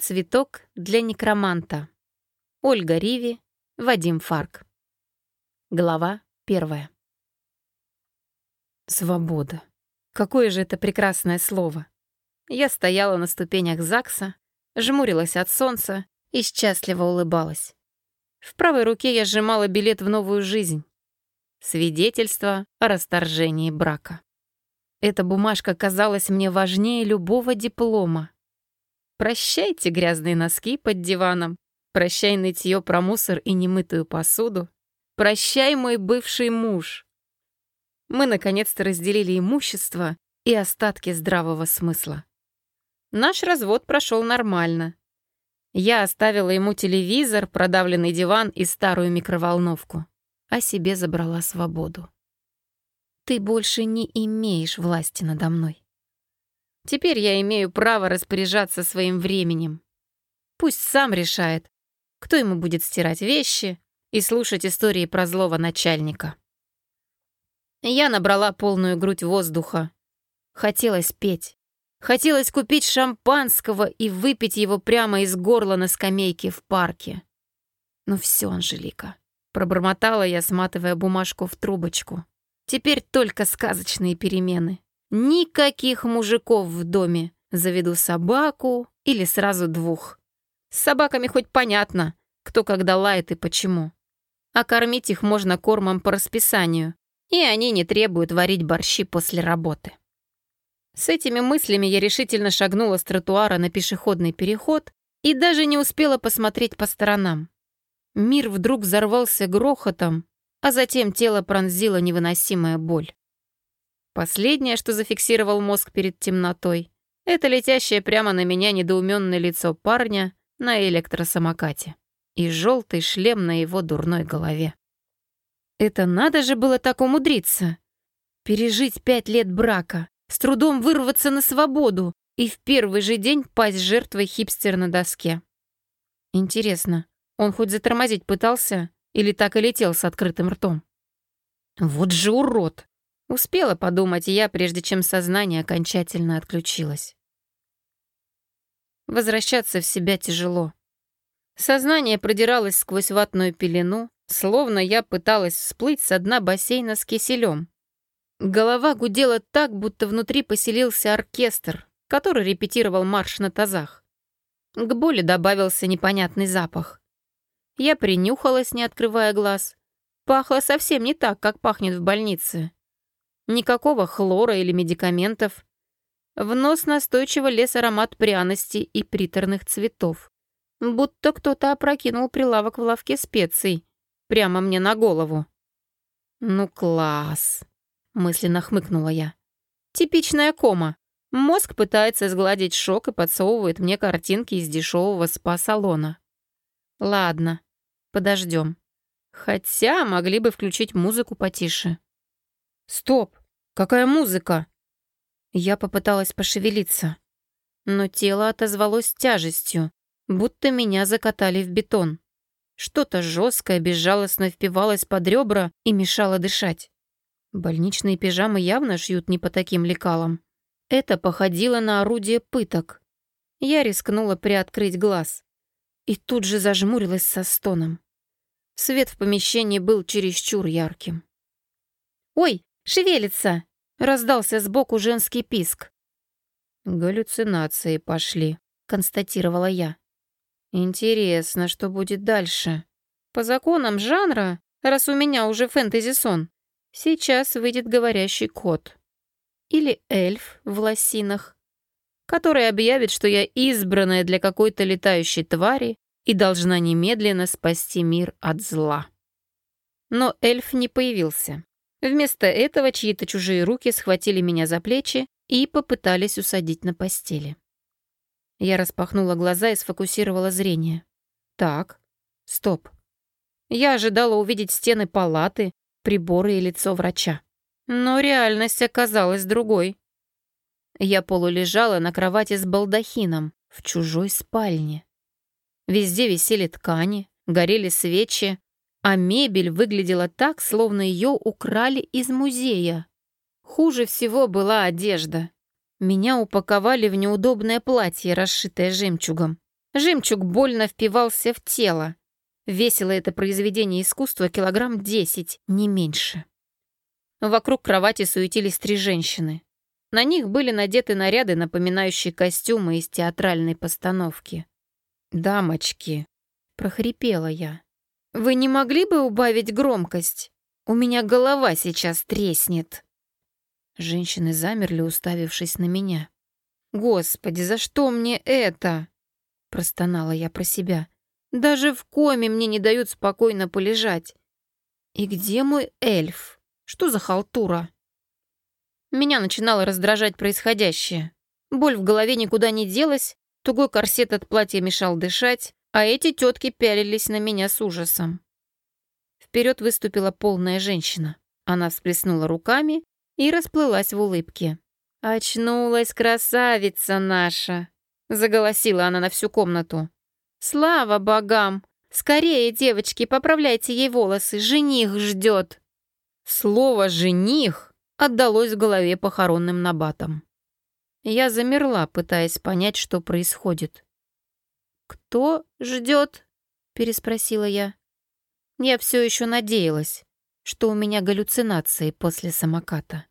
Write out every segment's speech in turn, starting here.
Цветок для некроманта. Ольга Риви, Вадим Фарк. Глава 1. Свобода. Какое же это прекрасное слово. Я стояла на ступенях ЗАГСа, жмурилась от солнца и счастливо улыбалась. В правой руке я сжимала билет в новую жизнь. Свидетельство о расторжении брака. Эта бумажка казалась мне важнее любого диплома. Прощайте грязные носки под диваном, прощай нытье про мусор и немытую посуду, прощай, мой бывший муж. Мы наконец-то разделили имущество и остатки здравого смысла. Наш развод прошел нормально. Я оставила ему телевизор, продавленный диван и старую микроволновку, а себе забрала свободу. Ты больше не имеешь власти надо мной. Теперь я имею право распоряжаться своим временем. Пусть сам решает, кто ему будет стирать вещи и слушать истории про злого начальника. Я набрала полную грудь воздуха. Хотелось петь. Хотелось купить шампанского и выпить его прямо из горла на скамейке в парке. Ну все, Анжелика, пробормотала я, сматывая бумажку в трубочку. Теперь только сказочные перемены. Никаких мужиков в доме. Заведу собаку или сразу двух. С собаками хоть понятно, кто когда лает и почему. А кормить их можно кормом по расписанию, и они не требуют варить борщи после работы. С этими мыслями я решительно шагнула с тротуара на пешеходный переход и даже не успела посмотреть по сторонам. Мир вдруг взорвался грохотом, а затем тело пронзила невыносимая боль. Последнее, что зафиксировал мозг перед темнотой, это летящее прямо на меня недоуменное лицо парня на электросамокате и желтый шлем на его дурной голове. Это надо же было так умудриться. Пережить 5 лет брака, с трудом вырваться на свободу и в первый же день пасть жертвой хипстера на доске. Интересно, он хоть затормозить пытался или так и летел с открытым ртом? Вот же урод! Успела подумать я, прежде чем сознание окончательно отключилось. Возвращаться в себя тяжело. Сознание продиралось сквозь ватную пелену, словно я пыталась всплыть со дна бассейна с киселем. Голова гудела так, будто внутри поселился оркестр, который репетировал марш на тазах. К боли добавился непонятный запах. Я принюхалась, не открывая глаз. Пахло совсем не так, как пахнет в больнице. Никакого хлора или медикаментов. В нос настойчиво лез аромат пряностей и приторных цветов. Будто кто-то опрокинул прилавок в лавке специй прямо мне на голову. «Ну класс!» — мысленно хмыкнула я. «Типичная кома. Мозг пытается сгладить шок и подсовывает мне картинки из дешевого спа-салона. Ладно, подождем. Хотя могли бы включить музыку потише». «Стоп! Какая музыка?» Я попыталась пошевелиться, но тело отозвалось тяжестью, будто меня закатали в бетон. Что-то жесткое безжалостно впивалось под ребра и мешало дышать. Больничные пижамы явно шьют не по таким лекалам. Это походило на орудие пыток. Я рискнула приоткрыть глаз и тут же зажмурилась со стоном. Свет в помещении был чересчур ярким. «Ой, шевелится!» — раздался сбоку женский писк. «Галлюцинации пошли», — констатировала я. «Интересно, что будет дальше. По законам жанра, раз у меня уже фэнтези-сон, сейчас выйдет говорящий кот. Или эльф в лосинах, который объявит, что я избранная для какой-то летающей твари и должна немедленно спасти мир от зла». Но эльф не появился. Вместо этого чьи-то чужие руки схватили меня за плечи и попытались усадить на постели. Я распахнула глаза и сфокусировала зрение. Так, стоп. Я ожидала увидеть стены палаты, приборы и лицо врача. Но реальность оказалась другой. Я полулежала на кровати с балдахином в чужой спальне. Везде висели ткани, горели свечи, а мебель выглядела так, словно ее украли из музея. Хуже всего была одежда. Меня упаковали в неудобное платье, расшитое жемчугом. Жемчуг больно впивался в тело. Весило это произведение искусства килограмм 10, не меньше. Вокруг кровати суетились 3 женщины. На них были надеты наряды, напоминающие костюмы из театральной постановки. «Дамочки», — прохрипела я, — «вы не могли бы убавить громкость? У меня голова сейчас треснет». Женщины замерли, уставившись на меня. «Господи, за что мне это?» — простонала я про себя. «Даже в коме мне не дают спокойно полежать. И где мой эльф? Что за халтура?» Меня начинало раздражать происходящее. Боль в голове никуда не делась, тугой корсет от платья мешал дышать, а эти тетки пялились на меня с ужасом. Вперед выступила полная женщина. Она всплеснула руками и расплылась в улыбке. «Очнулась красавица наша!» — заголосила она на всю комнату. «Слава богам! Скорее, девочки, поправляйте ей волосы, жених ждет!» Слово «жених» отдалось в голове похоронным набатом. Я замерла, пытаясь понять, что происходит. «Кто ждет?» — переспросила я. Я все еще надеялась, что у меня галлюцинации после самоката.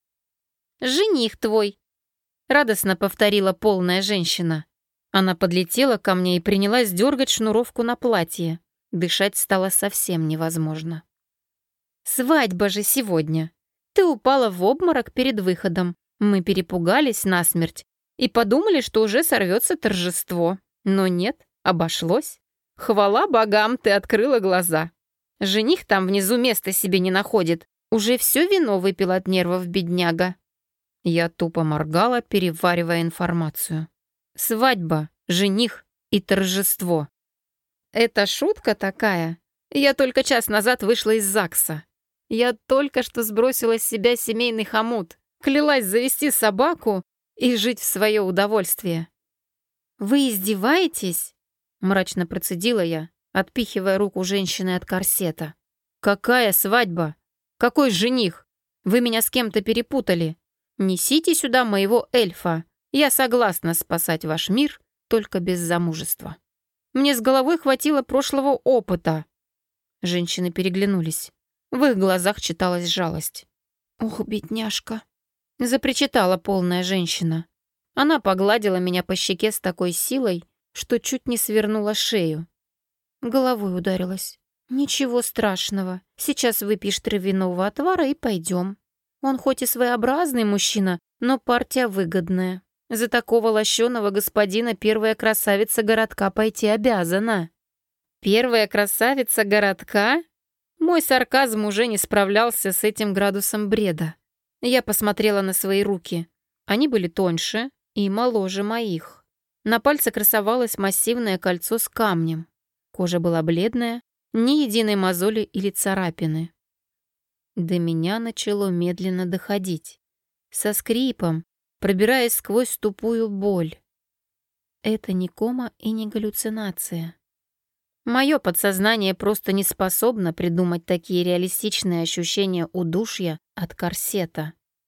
«Жених твой!» — радостно повторила полная женщина. Она подлетела ко мне и принялась дергать шнуровку на платье. Дышать стало совсем невозможно. «Свадьба же сегодня! Ты упала в обморок перед выходом. Мы перепугались насмерть и подумали, что уже сорвется торжество. Но нет, обошлось. Хвала богам, ты открыла глаза. Жених там внизу места себе не находит. Уже все вино выпил от нервов, бедняга». Я тупо моргала, переваривая информацию. Свадьба, жених и торжество. Это шутка такая? Я только час назад вышла из ЗАГСа. Я только что сбросила с себя семейный хомут, клялась завести собаку и жить в свое удовольствие. «Вы издеваетесь?» — мрачно процедила я, отпихивая руку женщины от корсета. «Какая свадьба? Какой жених? Вы меня с кем-то перепутали. Несите сюда моего эльфа. Я согласна спасать ваш мир, только без замужества. Мне с головой хватило прошлого опыта». Женщины переглянулись. В их глазах читалась жалость. «Ох, бедняжка!» — запричитала полная женщина. Она погладила меня по щеке с такой силой, что чуть не свернула шею. Головой ударилась. «Ничего страшного. Сейчас выпьешь травяного отвара и пойдем. Он хоть и своеобразный мужчина, но партия выгодная. За такого лощеного господина первая красавица городка пойти обязана». «Первая красавица городка?» Мой сарказм уже не справлялся с этим градусом бреда. Я посмотрела на свои руки. Они были тоньше и моложе моих. На пальце красовалось массивное кольцо с камнем. Кожа была бледная, ни единой мозоли или царапины. До меня начало медленно доходить. Со скрипом, пробираясь сквозь тупую боль. Это не кома и не галлюцинация. Мое подсознание просто не способно придумать такие реалистичные ощущения удушья от корсета.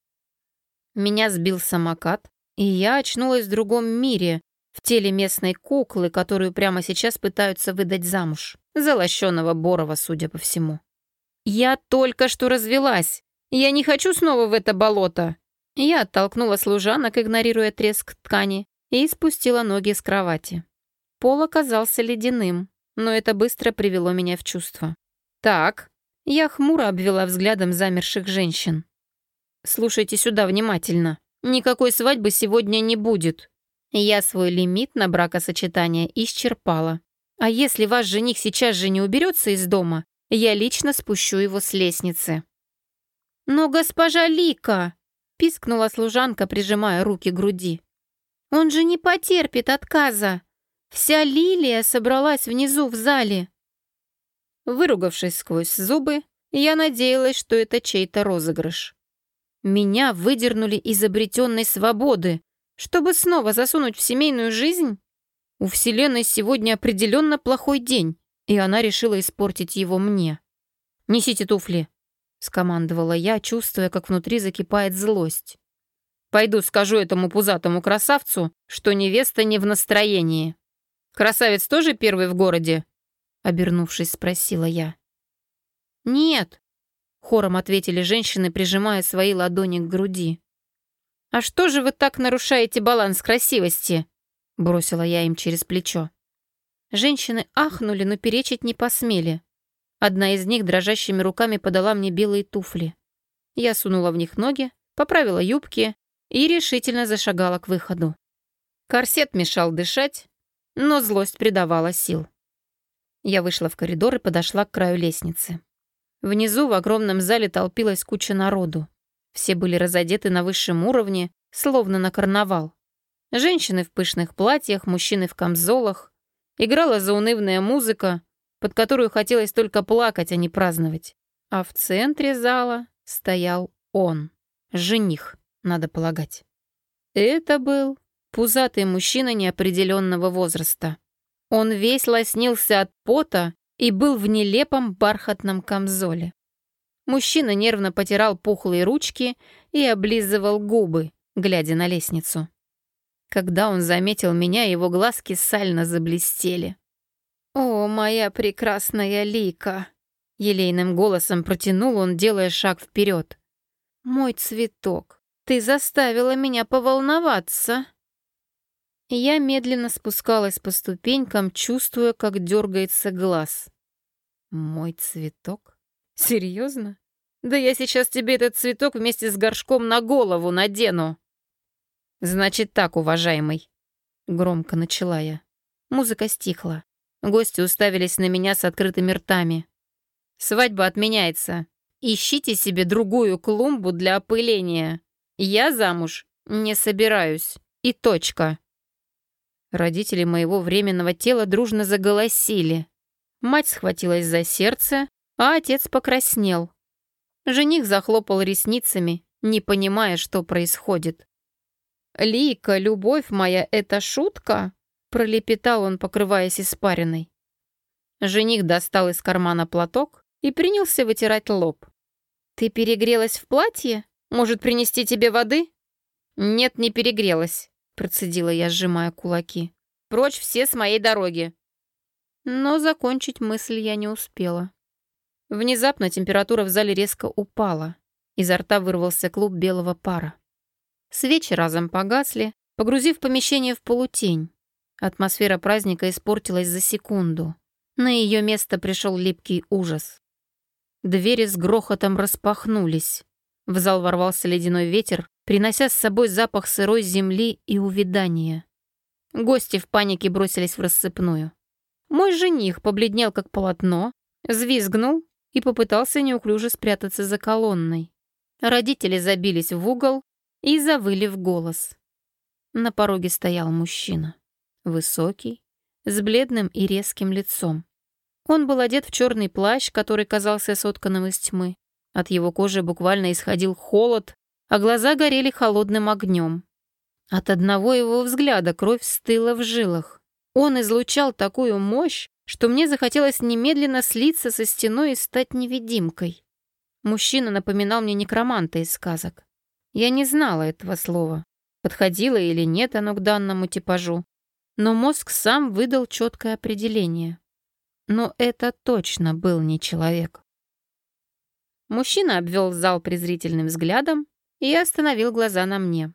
Меня сбил самокат, и я очнулась в другом мире, в теле местной куклы, которую прямо сейчас пытаются выдать замуж. За лощеного Борова, судя по всему. «Я только что развелась! Я не хочу снова в это болото!» Я оттолкнула служанок, игнорируя треск ткани, и спустила ноги с кровати. Пол оказался ледяным, но это быстро привело меня в чувство. «Так», — я хмуро обвела взглядом замерших женщин. «Слушайте сюда внимательно. Никакой свадьбы сегодня не будет. Я свой лимит на бракосочетание исчерпала. А если ваш жених сейчас же не уберется из дома, я лично спущу его с лестницы». «Но госпожа Лика!» — пискнула служанка, прижимая руки к груди. «Он же не потерпит отказа. Вся Лилия собралась внизу в зале». Выругавшись сквозь зубы, я надеялась, что это чей-то розыгрыш. Меня выдернули из обретенной свободы, чтобы снова засунуть в семейную жизнь? У Вселенной сегодня определенно плохой день, и она решила испортить его мне. «Несите туфли», — скомандовала я, чувствуя, как внутри закипает злость. «Пойду скажу этому пузатому красавцу, что невеста не в настроении». Красавец тоже первый в городе?» Обернувшись, спросила я. «Нет», — хором ответили женщины, прижимая свои ладони к груди. «А что же вы так нарушаете баланс красивости?» Бросила я им через плечо. Женщины ахнули, но перечить не посмели. Одна из них дрожащими руками подала мне белые туфли. Я сунула в них ноги, поправила юбки и решительно зашагала к выходу. Корсет мешал дышать, но злость придавала сил. Я вышла в коридор и подошла к краю лестницы. Внизу в огромном зале толпилась куча народу. Все были разодеты на высшем уровне, словно на карнавал. Женщины в пышных платьях, мужчины в камзолах. Играла заунывная музыка, под которую хотелось только плакать, а не праздновать. А в центре зала стоял он, жених, надо полагать. Это был пузатый мужчина неопределенного возраста. Он весь лоснился от пота и был в нелепом бархатном камзоле. Мужчина нервно потирал пухлые ручки и облизывал губы, глядя на лестницу. Когда он заметил меня, его глазки сально заблестели. «О, моя прекрасная Лика!» — елейным голосом протянул он, делая шаг вперед. «Мой цветок, ты заставила меня поволноваться!» Я медленно спускалась по ступенькам, чувствуя, как дергается глаз. «Мой цветок? Серьезно? Да я сейчас тебе этот цветок вместе с горшком на голову надену!» «Значит так, уважаемый», — громко начала я. Музыка стихла. Гости уставились на меня с открытыми ртами. «Свадьба отменяется. Ищите себе другую клумбу для опыления. Я замуж не собираюсь. И точка». Родители моего временного тела дружно заголосили. Мать схватилась за сердце, а отец покраснел. Жених захлопал ресницами, не понимая, что происходит. «Лика, любовь моя, это шутка?» — пролепетал он, покрываясь испариной. Жених достал из кармана платок и принялся вытирать лоб. «Ты перегрелась в платье? Может, принести тебе воды?» «Нет, не перегрелась», — процедила я, сжимая кулаки. «Прочь все с моей дороги!» Но закончить мысль я не успела. Внезапно температура в зале резко упала. Изо рта вырвался клуб белого пара. Свечи разом погасли, погрузив помещение в полутень. Атмосфера праздника испортилась за секунду. На ее место пришел липкий ужас. Двери с грохотом распахнулись. В зал ворвался ледяной ветер, принося с собой запах сырой земли и увядания. Гости в панике бросились в рассыпную. Мой жених побледнел как полотно, взвизгнул и попытался неуклюже спрятаться за колонной. Родители забились в угол и завыли в голос. На пороге стоял мужчина. Высокий, с бледным и резким лицом. Он был одет в черный плащ, который казался сотканным из тьмы. От его кожи буквально исходил холод, а глаза горели холодным огнем. От одного его взгляда кровь стыла в жилах. Он излучал такую мощь, что мне захотелось немедленно слиться со стеной и стать невидимкой. Мужчина напоминал мне некроманта из сказок. Я не знала этого слова, подходило или нет оно к данному типажу, но мозг сам выдал четкое определение. Но это точно был не человек. Мужчина обвел зал презрительным взглядом и остановил глаза на мне.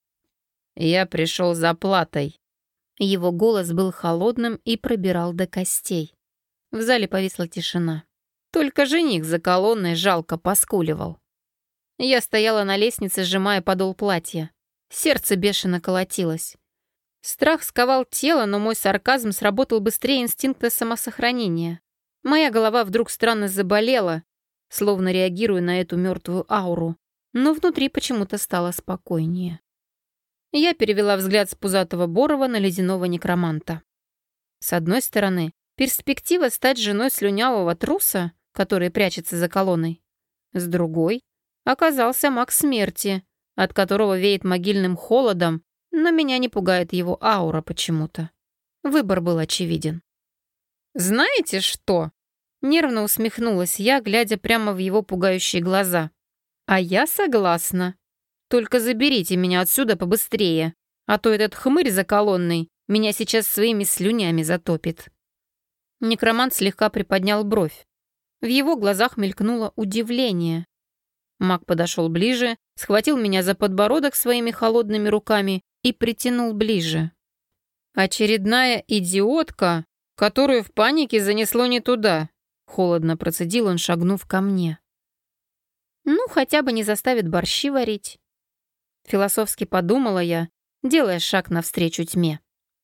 «Я пришел за платой». Его голос был холодным и пробирал до костей. В зале повисла тишина. Только жених за колонной жалко поскуливал. Я стояла на лестнице, сжимая подол платья. Сердце бешено колотилось. Страх сковал тело, но мой сарказм сработал быстрее инстинкта самосохранения. Моя голова вдруг странно заболела, словно реагируя на эту мертвую ауру, но внутри почему-то стало спокойнее. Я перевела взгляд с пузатого Борова на ледяного некроманта. С одной стороны, перспектива стать женой слюнявого труса, который прячется за колонной. С другой оказался маг смерти, от которого веет могильным холодом, но меня не пугает его аура почему-то. Выбор был очевиден. «Знаете что?» — нервно усмехнулась я, глядя прямо в его пугающие глаза. «А я согласна. Только заберите меня отсюда побыстрее, а то этот хмырь за колонной Меня сейчас своими слюнями затопит. Некромант слегка приподнял бровь. В его глазах мелькнуло удивление. Маг подошел ближе, схватил меня за подбородок своими холодными руками и притянул ближе. «Очередная идиотка, которую в панике занесло не туда», — холодно процедил он, шагнув ко мне. «Ну, хотя бы не заставит борщи варить», — философски подумала я, делая шаг навстречу тьме.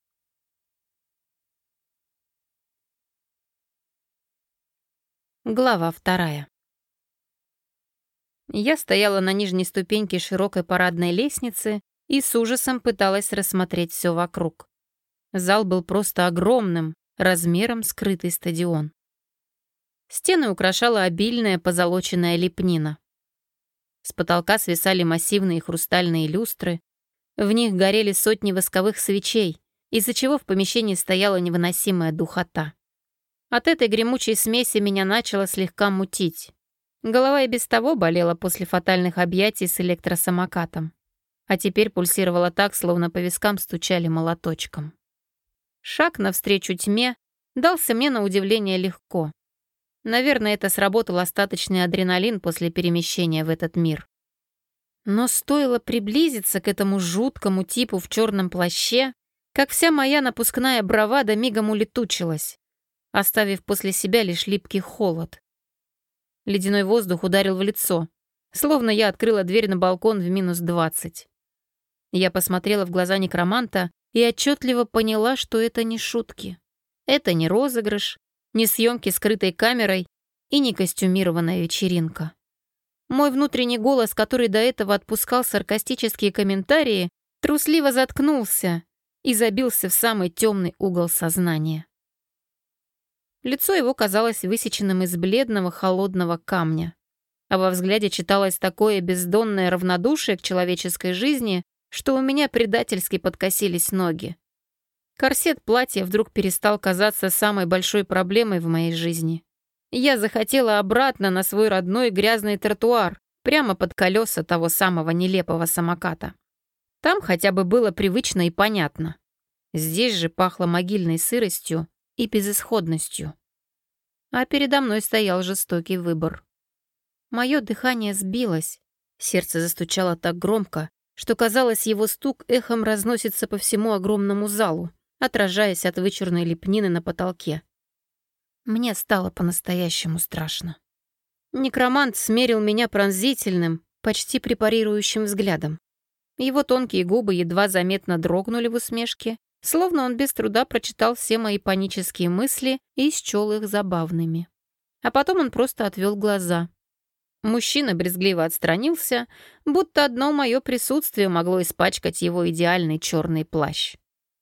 Глава 2. Я стояла на нижней ступеньке широкой парадной лестницы и с ужасом пыталась рассмотреть все вокруг. Зал был просто огромным, размером скрытый стадион. Стены украшала обильная позолоченная лепнина. С потолка свисали массивные хрустальные люстры, в них горели сотни восковых свечей, из-за чего в помещении стояла невыносимая духота. От этой гремучей смеси меня начало слегка мутить. Голова и без того болела после фатальных объятий с электросамокатом, а теперь пульсировала так, словно по вискам стучали молоточком. Шаг навстречу тьме дался мне на удивление легко. Наверное, это сработал остаточный адреналин после перемещения в этот мир. Но стоило приблизиться к этому жуткому типу в черном плаще, как вся моя напускная бравада мигом улетучилась, оставив после себя лишь липкий холод. Ледяной воздух ударил в лицо, словно я открыла дверь на балкон в -20. Я посмотрела в глаза некроманта и отчетливо поняла, что это не шутки. Это не розыгрыш, не съемки скрытой камерой и не костюмированная вечеринка. Мой внутренний голос, который до этого отпускал саркастические комментарии, трусливо заткнулся и забился в самый темный угол сознания. Лицо его казалось высеченным из бледного холодного камня, а во взгляде читалось такое бездонное равнодушие к человеческой жизни, что у меня предательски подкосились ноги. Корсет платья вдруг перестал казаться самой большой проблемой в моей жизни. Я захотела обратно на свой родной грязный тротуар, прямо под колеса того самого нелепого самоката. Там хотя бы было привычно и понятно. Здесь же пахло могильной сыростью и безысходностью. А передо мной стоял жестокий выбор. Мое дыхание сбилось, сердце застучало так громко, что, казалось, его стук эхом разносится по всему огромному залу, отражаясь от вычурной лепнины на потолке. Мне стало по-настоящему страшно. Некромант смерил меня пронзительным, почти препарирующим взглядом. Его тонкие губы едва заметно дрогнули в усмешке, словно он без труда прочитал все мои панические мысли и счел их забавными. А потом он просто отвел глаза. Мужчина брезгливо отстранился, будто одно мое присутствие могло испачкать его идеальный черный плащ.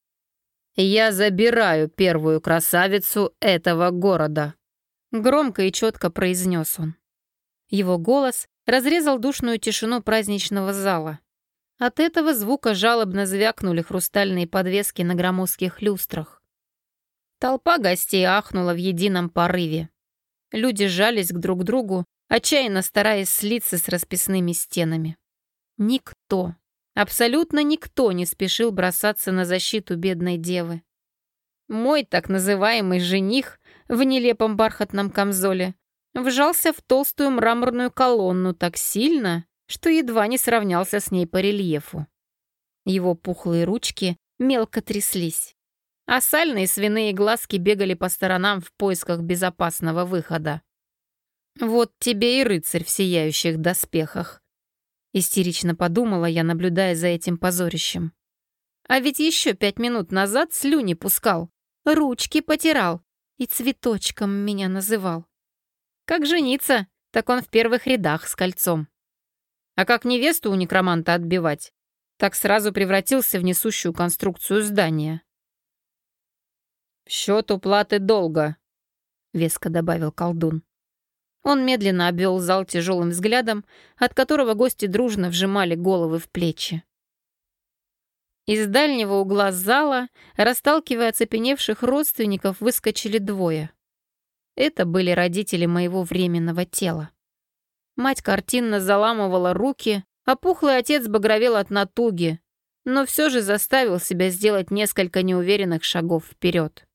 «Я забираю первую красавицу этого города», — громко и четко произнес он. Его голос разрезал душную тишину праздничного зала. От этого звука жалобно звякнули хрустальные подвески на громоздких люстрах. Толпа гостей ахнула в едином порыве. Люди сжались друг к другу, отчаянно стараясь слиться с расписными стенами. Никто, абсолютно никто не спешил бросаться на защиту бедной девы. Мой так называемый жених в нелепом бархатном камзоле вжался в толстую мраморную колонну так сильно, что едва не сравнялся с ней по рельефу. Его пухлые ручки мелко тряслись, а сальные свиные глазки бегали по сторонам в поисках безопасного выхода. «Вот тебе и рыцарь в сияющих доспехах», — истерично подумала я, наблюдая за этим позорищем. А ведь еще 5 минут назад слюни пускал, ручки потирал и цветочком меня называл. Как жениться, так он в первых рядах с кольцом. А как невесту у некроманта отбивать, так сразу превратился в несущую конструкцию здания. «В счет уплаты долга», — веско добавил колдун. Он медленно обвел зал тяжелым взглядом, от которого гости дружно вжимали головы в плечи. Из дальнего угла зала, расталкивая оцепеневших родственников, выскочили двое. Это были родители моего временного тела. Мать картинно заламывала руки, а пухлый отец багровел от натуги. но все же заставил себя сделать несколько неуверенных шагов вперед.